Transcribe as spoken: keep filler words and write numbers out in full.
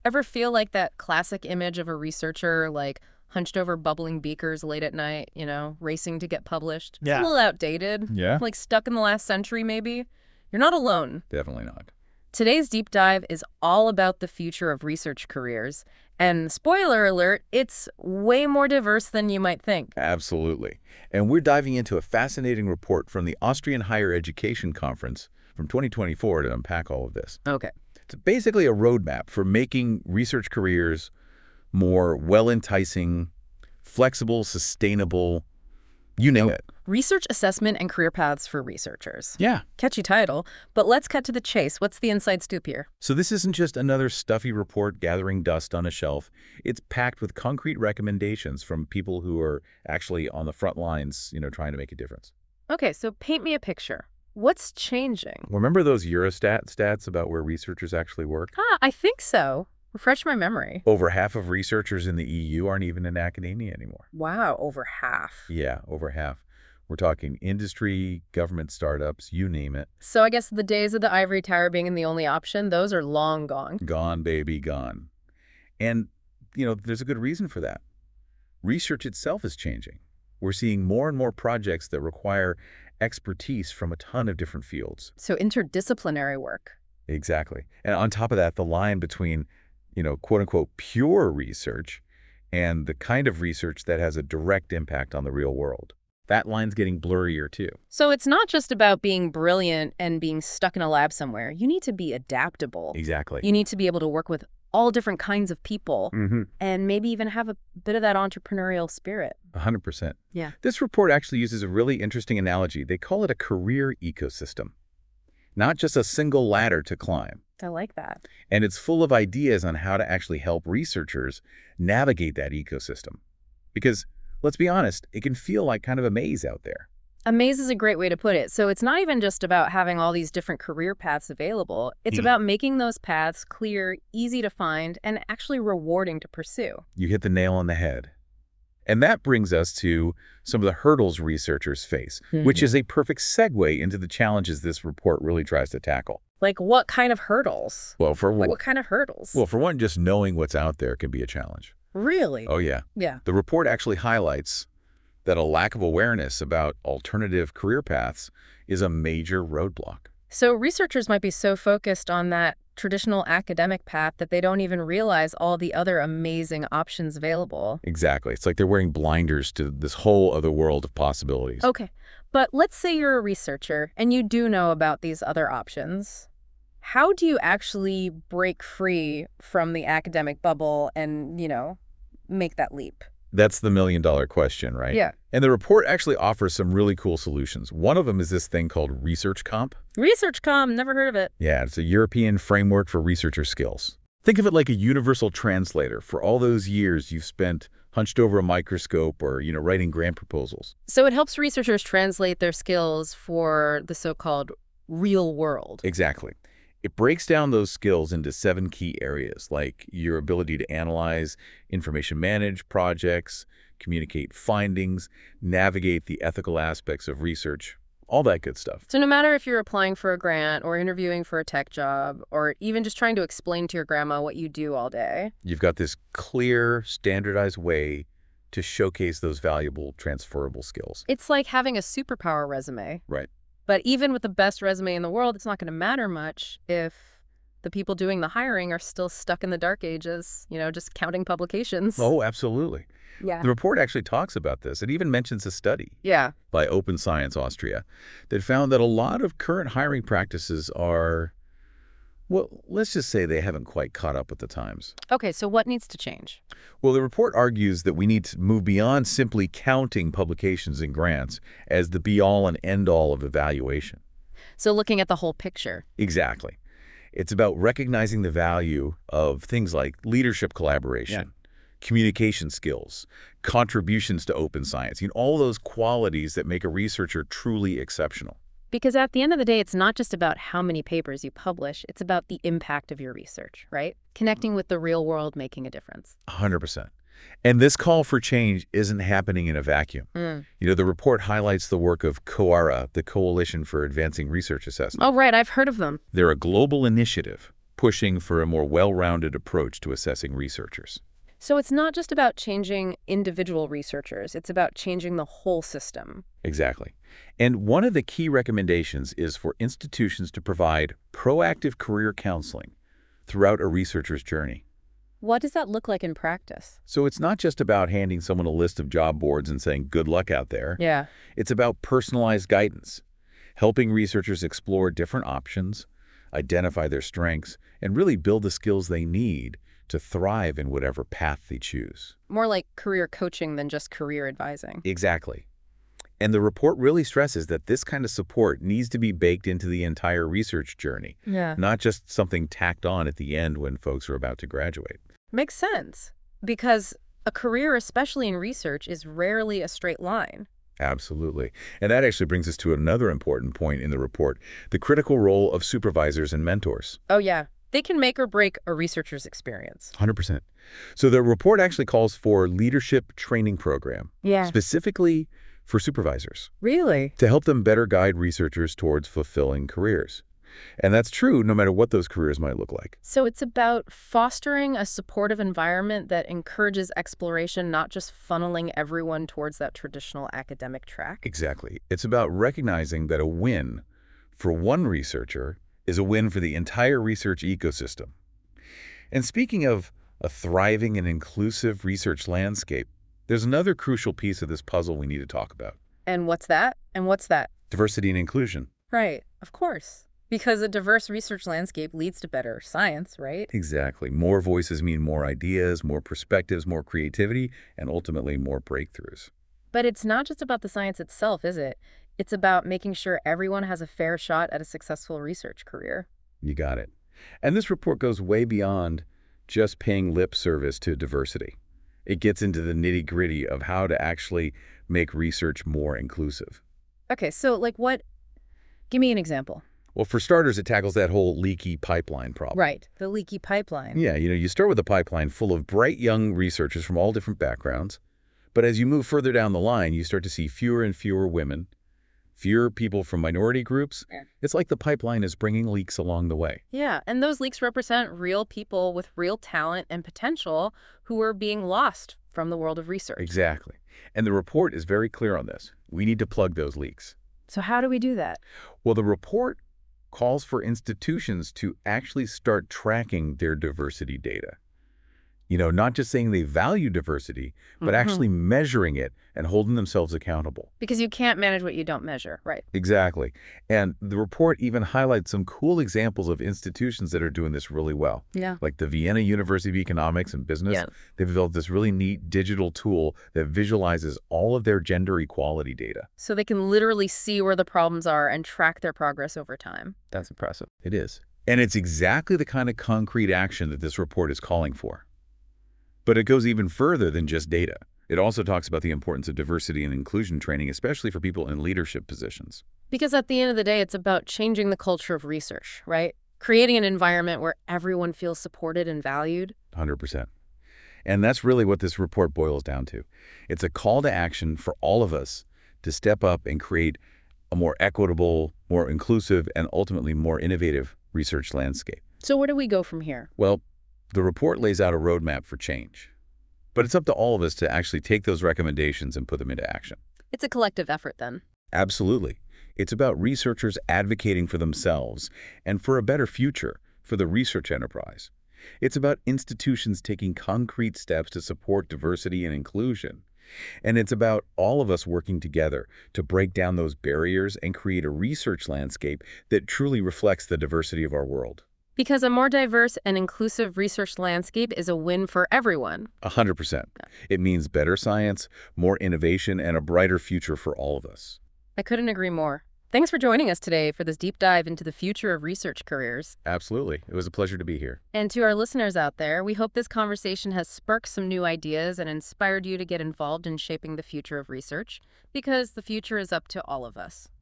Ever feel like that classic image of a researcher, like, hunched over bubbling beakers late at night, you know, racing to get published? It's a Yeah. little outdated. Yeah. Like stuck in the last century, maybe? You're not alone. Definitely not. Today's deep dive is all about the future of research careers. And spoiler alert, it's way more diverse than you might think. Absolutely. And we're diving into a fascinating report from the Austrian Higher Education Conference from twenty twenty-four to unpack all of this. Okay. It's basically a roadmap for making research careers more well-enticing, flexible, sustainable, you name it. Research assessment and career paths for researchers. Yeah. Catchy title, but let's cut to the chase. What's the inside scoop here? So this isn't just another stuffy report gathering dust on a shelf. It's packed with concrete recommendations from people who are actually on the front lines, you know, trying to make a difference. Okay, so paint me a picture. What's changing? Remember those Eurostat stats about where researchers actually work? Ah, I think so. Refresh my memory. Over half of researchers in the E U aren't even in academia anymore. Wow, over half. Yeah, over half. We're talking industry, government startups, you name it. So I guess the days of the ivory tower being the only option, those are long gone. Gone, baby, gone. And, you know, there's a good reason for that. Research itself is changing. We're seeing more and more projects that require expertise from a ton of different fields. So interdisciplinary work. Exactly. And on top of that, the line between, you know, quote-unquote pure research and the kind of research that has a direct impact on the real world. That line's getting blurrier too. So it's not just about being brilliant and being stuck in a lab somewhere. You need to be adaptable. Exactly. You need to be able to work with all different kinds of people Mm-hmm. and maybe even have a bit of that entrepreneurial spirit. one hundred percent. Yeah. This report actually uses a really interesting analogy. They call it a career ecosystem, not just a single ladder to climb. I like that. And it's full of ideas on how to actually help researchers navigate that ecosystem. Because, let's be honest, it can feel like kind of a maze out there. A maze is a great way to put it. So it's not even just about having all these different career paths available. It's Hmm. about making those paths clear, easy to find, and actually rewarding to pursue. You hit the nail on the head. And that brings us to some of the hurdles researchers face, which is a perfect segue into the challenges this report really tries to tackle. Like what kind of hurdles? Well, for Like what kind of hurdles? well, for one, just knowing what's out there can be a challenge. Really? Oh, yeah. Yeah. The report actually highlights that a lack of awareness about alternative career paths is a major roadblock. So researchers might be so focused on that traditional academic path that they don't even realize all the other amazing options available. Exactly. It's like they're wearing blinders to this whole other world of possibilities. Okay, but let's say you're a researcher and you do know about these other options. How do you actually break free from the academic bubble and, you know, make that leap? That's the million dollar question, right? Yeah. And the report actually offers some really cool solutions. One of them is this thing called ResearchComp. ResearchCom, never heard of it. Yeah, it's a European framework for researcher skills. Think of it like a universal translator for all those years you've spent hunched over a microscope or, you know, writing grant proposals. So it helps researchers translate their skills for the so-called real world. Exactly. It breaks down those skills into seven key areas, like your ability to analyze, information manage projects, communicate findings, navigate the ethical aspects of research, all that good stuff. So no matter if you're applying for a grant or interviewing for a tech job or even just trying to explain to your grandma what you do all day, You've got this clear, standardized way to showcase those valuable transferable skills. it's like having a superpower resume. Right. But even with the best resume in the world, it's not going to matter much if the people doing the hiring are still stuck in the dark ages, you know, just counting publications. Oh, absolutely. yeah. The report actually talks about this. It even mentions a study Yeah. by Open Science Austria that found that a lot of current hiring practices are, well, let's just say they haven't quite caught up with the times. Okay, so what needs to change? Well, the report argues that we need to move beyond simply counting publications and grants as the be-all and end-all of evaluation. So looking at the whole picture. Exactly. It's about recognizing the value of things like leadership collaboration, communication skills, contributions to open science, you know, all those qualities that make a researcher truly exceptional. Because at the end of the day, it's not just about how many papers you publish, it's about the impact of your research, right? Connecting with the real world, making a difference. one hundred percent. And this call for change isn't happening in a vacuum. Mm. You know, the report highlights the work of COARA, the Coalition for Advancing Research Assessment. Oh, right, I've heard of them. They're a global initiative pushing for a more well-rounded approach to assessing researchers. So it's not just about changing individual researchers, it's about changing the whole system. Exactly. And one of the key recommendations is for institutions to provide proactive career counseling throughout a researcher's journey. What does that look like in practice? So it's not just about handing someone a list of job boards and saying, good luck out there. Yeah. It's about personalized guidance, helping researchers explore different options, identify their strengths, and really build the skills they need to thrive in whatever path they choose. More like career coaching than just career advising. Exactly. And the report really stresses that this kind of support needs to be baked into the entire research journey, Yeah. not just something tacked on at the end when folks are about to graduate. Makes sense. Because a career, especially in research, is rarely a straight line. Absolutely. And that actually brings us to another important point in the report, the critical role of supervisors and mentors. Oh, yeah. They can make or break a researcher's experience. one hundred percent. So the report actually calls for leadership training program, Yeah. specifically for supervisors, Really? to help them better guide researchers towards fulfilling careers. And that's true no matter what those careers might look like. So it's about fostering a supportive environment that encourages exploration, not just funneling everyone towards that traditional academic track. Exactly. It's about recognizing that a win for one researcher is a win for the entire research ecosystem. And speaking of a thriving and inclusive research landscape, there's another crucial piece of this puzzle we need to talk about. And what's that? And what's that? Diversity and inclusion. Right. Of course. Because a diverse research landscape leads to better science, right? Exactly. More voices mean more ideas, more perspectives, more creativity, and ultimately more breakthroughs. But it's not just about the science itself, is it? It's about making sure everyone has a fair shot at a successful research career. You got it. And this report goes way beyond just paying lip service to diversity. It gets into the nitty-gritty of how to actually make research more inclusive. Okay, so like what? Give me an example. Well, for starters, it tackles that whole leaky pipeline problem. Right, the leaky pipeline. Yeah, you know, you start with a pipeline full of bright young researchers from all different backgrounds. But as you move further down the line, you start to see fewer and fewer women, fewer people from minority groups. Yeah. It's like the pipeline is bringing leaks along the way. Yeah, and those leaks represent real people with real talent and potential who are being lost from the world of research. Exactly. And the report is very clear on this. We need to plug those leaks. So how do we do that? Well, the report calls for institutions to actually start tracking their diversity data. You know, not just saying they value diversity, but Mhm. actually measuring it and holding themselves accountable. Because you can't manage what you don't measure, right? Exactly. And the report even highlights some cool examples of institutions that are doing this really well. Yeah. Like the Vienna University of Economics and Business. Yeah. They've developed this really neat digital tool that visualizes all of their gender equality data. So they can literally see where the problems are and track their progress over time. That's impressive. It is. And it's exactly the kind of concrete action that this report is calling for. But it goes even further than just data. It also talks about the importance of diversity and inclusion training, especially for people in leadership positions. Because at the end of the day, it's about changing the culture of research, right? Creating an environment where everyone feels supported and valued. one hundred percent. And that's really what this report boils down to. It's a call to action for all of us to step up and create a more equitable, more inclusive, and ultimately more innovative research landscape. So where do we go from here? Well, the report lays out a roadmap for change. But it's up to all of us to actually take those recommendations and put them into action. It's a collective effort then. Absolutely. It's about researchers advocating for themselves and for a better future for the research enterprise. It's about institutions taking concrete steps to support diversity and inclusion. And it's about all of us working together to break down those barriers and create a research landscape that truly reflects the diversity of our world. Because a more diverse and inclusive research landscape is a win for everyone. A hundred percent. It means better science, more innovation, and a brighter future for all of us. I couldn't agree more. Thanks for joining us today for this deep dive into the future of research careers. Absolutely. It was a pleasure to be here. And to our listeners out there, we hope this conversation has sparked some new ideas and inspired you to get involved in shaping the future of research, because the future is up to all of us.